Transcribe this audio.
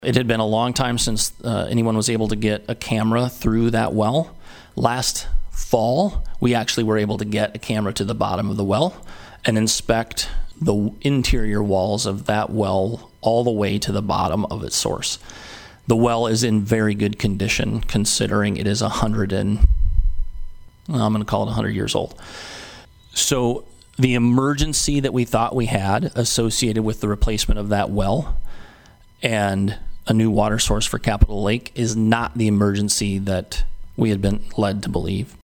It had been a long time since anyone was able to get a camera through that well. Last fall, we actually were able to get a camera to the bottom of the well and inspect the interior walls of that well all the way to the bottom of its source. The well is in very good condition, considering it is 100 years old. So the emergency that we thought we had associated with the replacement of that well and a new water source for Capitol Lake is not the emergency that we had been led to believe.